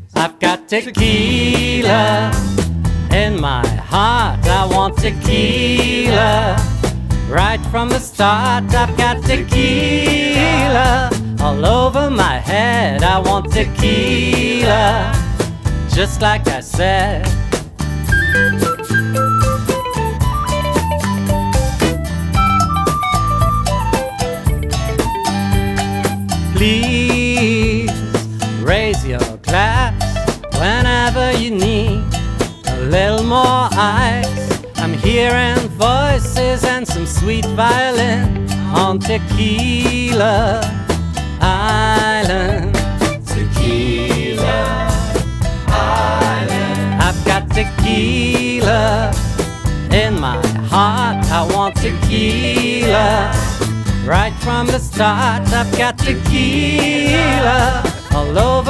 I've got tequila in my heart. I want tequila right from the start. I've got tequila all over my head. I want tequila, just like I said. Please raise your glass whenever you need a little more ice. I'm hearing voices and some sweet violin on Tequila Island. Tequila Island. I've got tequila in my heart. I want tequila right from the start. I've got tequila all over